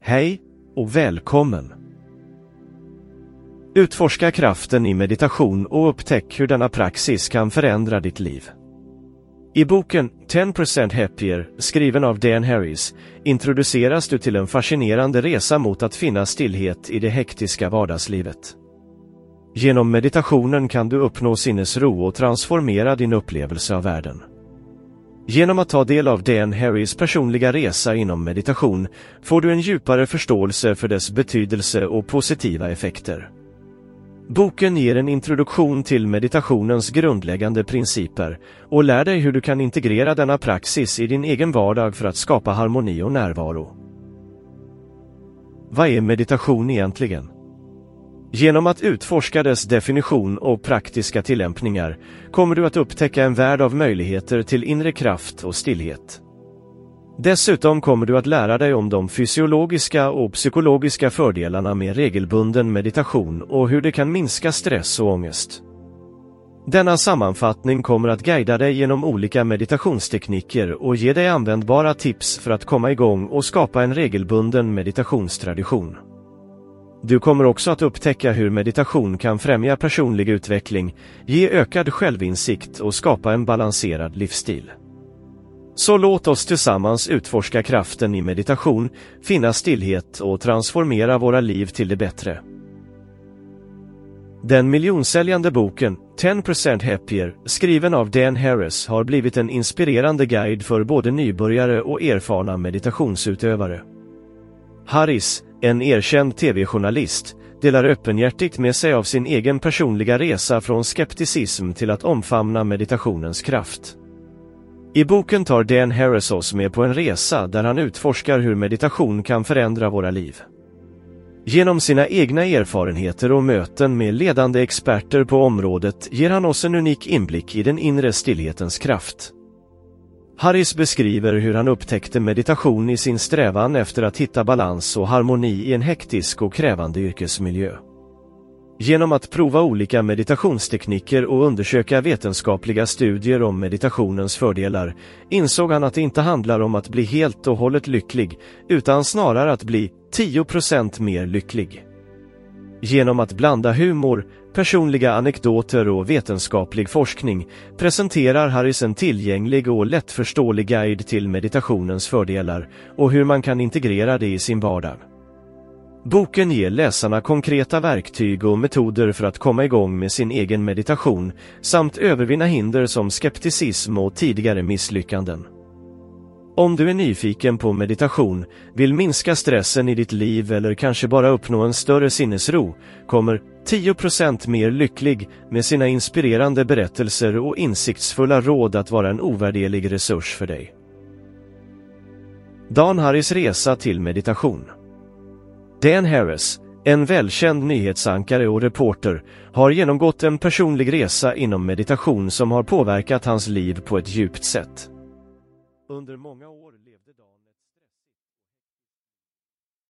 Hej och välkommen! Utforska kraften i meditation och upptäck hur denna praxis kan förändra ditt liv. I boken 10% Happier, skriven av Dan Harris, introduceras du till en fascinerande resa mot att finna stillhet i det hektiska vardagslivet. Genom meditationen kan du uppnå sinnesro och transformera din upplevelse av världen. Genom att ta del av Dan Harris personliga resa inom meditation får du en djupare förståelse för dess betydelse och positiva effekter. Boken ger en introduktion till meditationens grundläggande principer och lär dig hur du kan integrera denna praxis i din egen vardag för att skapa harmoni och närvaro. Vad är meditation egentligen? Genom att utforska dess definition och praktiska tillämpningar kommer du att upptäcka en värld av möjligheter till inre kraft och stillhet. Dessutom kommer du att lära dig om de fysiologiska och psykologiska fördelarna med regelbunden meditation och hur det kan minska stress och ångest. Denna sammanfattning kommer att guida dig genom olika meditationstekniker och ge dig användbara tips för att komma igång och skapa en regelbunden meditationstradition. Du kommer också att upptäcka hur meditation kan främja personlig utveckling, ge ökad självinsikt och skapa en balanserad livsstil. Så låt oss tillsammans utforska kraften i meditation, finna stillhet och transformera våra liv till det bättre. Den miljonsäljande boken 10% Happier, skriven av Dan Harris, har blivit en inspirerande guide för både nybörjare och erfarna meditationsutövare. Harris, en erkänd tv-journalist, delar öppenhjärtigt med sig av sin egen personliga resa från skepticism till att omfamna meditationens kraft. I boken tar Dan Harris oss med på en resa där han utforskar hur meditation kan förändra våra liv. Genom sina egna erfarenheter och möten med ledande experter på området ger han oss en unik inblick i den inre stillhetens kraft. Harris beskriver hur han upptäckte meditation i sin strävan efter att hitta balans och harmoni i en hektisk och krävande yrkesmiljö. Genom att prova olika meditationstekniker och undersöka vetenskapliga studier om meditationens fördelar insåg han att det inte handlar om att bli helt och hållet lycklig, utan snarare att bli 10% mer lycklig. Genom att blanda humor, personliga anekdoter och vetenskaplig forskning presenterar Harris en tillgänglig och lättförståelig guide till meditationens fördelar och hur man kan integrera det i sin vardag. Boken ger läsarna konkreta verktyg och metoder för att komma igång med sin egen meditation samt övervinna hinder som skepticism och tidigare misslyckanden. Om du är nyfiken på meditation, vill minska stressen i ditt liv eller kanske bara uppnå en större sinnesro, kommer 10% mer lycklig med sina inspirerande berättelser och insiktsfulla råd att vara en ovärderlig resurs för dig. Dan Harris resa till meditation. Dan Harris, en välkänd nyhetsankare och reporter, har genomgått en personlig resa inom meditation som har påverkat hans liv på ett djupt sätt. Under många år levde Dan